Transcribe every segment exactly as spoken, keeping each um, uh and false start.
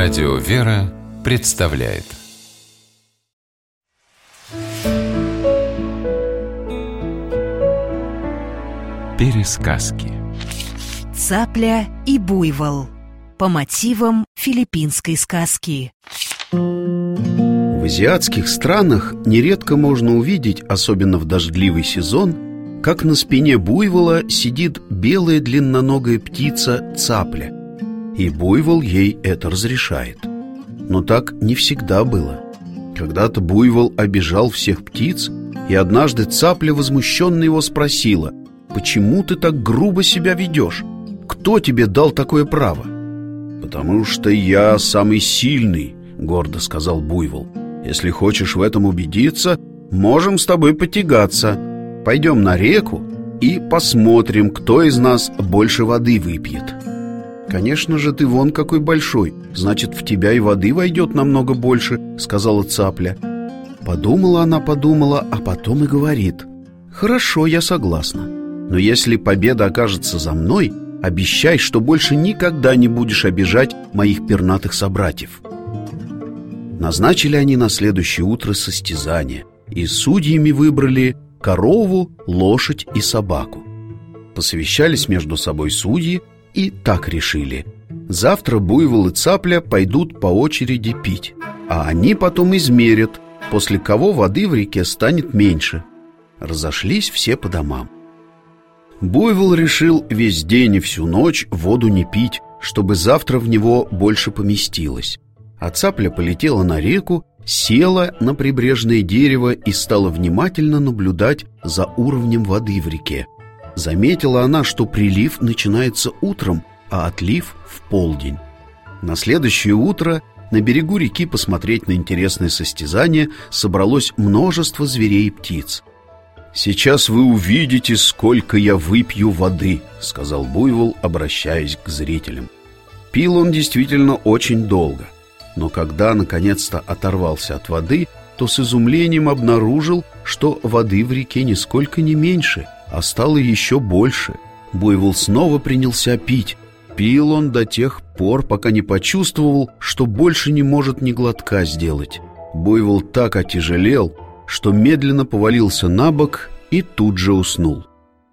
Радио «Вера» представляет Пересказки. Цапля и буйвол по мотивам филиппинской сказки. В азиатских странах нередко можно увидеть, особенно в дождливый сезон, как на спине буйвола сидит белая длинноногая птица цапля, и буйвол ей это разрешает. Но так не всегда было. Когда-то буйвол обижал всех птиц, и однажды цапля возмущенно его спросила: «Почему ты так грубо себя ведешь? Кто тебе дал такое право?» «Потому что я самый сильный», — гордо сказал буйвол. «Если хочешь в этом убедиться, можем с тобой потягаться. Пойдем на реку и посмотрим, кто из нас больше воды выпьет». «Конечно же, ты вон какой большой, значит, в тебя и воды войдет намного больше», — сказала цапля. Подумала она, подумала, а потом и говорит: «Хорошо, я согласна. Но если победа окажется за мной, обещай, что больше никогда не будешь обижать моих пернатых собратьев». Назначили они на следующее утро состязание, и судьями выбрали корову, лошадь и собаку. Посовещались между собой судьи и так решили: завтра буйвол и цапля пойдут по очереди пить, а они потом измерят, после кого воды в реке станет меньше. Разошлись все по домам. Буйвол решил весь день и всю ночь воду не пить, чтобы завтра в него больше поместилось. А цапля полетела на реку, села на прибрежное дерево и стала внимательно наблюдать за уровнем воды в реке. Заметила она, что прилив начинается утром, а отлив в полдень. На следующее утро на берегу реки посмотреть на интересное состязание собралось множество зверей и птиц. «Сейчас вы увидите, сколько я выпью воды», — сказал буйвол, обращаясь к зрителям. Пил он действительно очень долго, но когда наконец-то оторвался от воды, то с изумлением обнаружил, что воды в реке нисколько не меньше, а стало еще больше. Буйвол снова принялся пить. Пил он до тех пор, пока не почувствовал, что больше не может ни глотка сделать. Буйвол так отяжелел, что медленно повалился на бок и тут же уснул.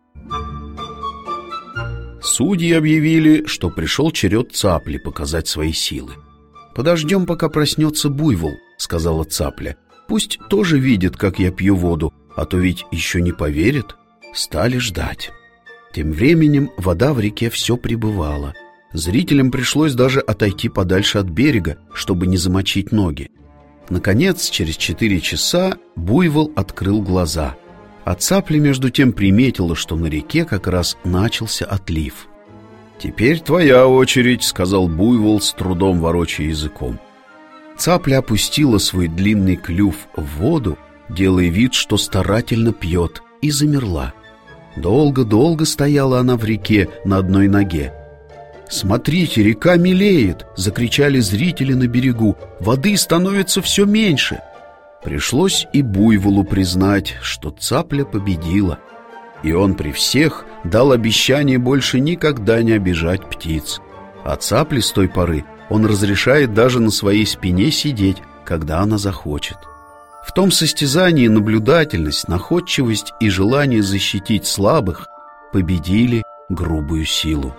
Судьи объявили, что пришел черед цапли показать свои силы. «Подождем, пока проснется буйвол», — сказала цапля. «Пусть тоже видит, как я пью воду, а то ведь еще не поверит». Стали ждать. Тем временем вода в реке все прибывала. Зрителям пришлось даже отойти подальше от берега, чтобы не замочить ноги. Наконец, через четыре часа буйвол открыл глаза, а цапля между тем приметила, что на реке как раз начался отлив. «Теперь твоя очередь», — сказал буйвол, с трудом ворочая языком. Цапля опустила свой длинный клюв в воду, делая вид, что старательно пьет, и замерла. Долго-долго стояла она в реке на одной ноге. «Смотрите, река мелеет!» — закричали зрители на берегу. «Воды становится все меньше!» Пришлось и буйволу признать, что цапля победила. И он при всех дал обещание больше никогда не обижать птиц. А цапле с той поры он разрешает даже на своей спине сидеть, когда она захочет. В том состязании наблюдательность, находчивость и желание защитить слабых победили грубую силу.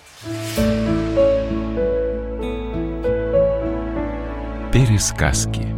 Пересказки.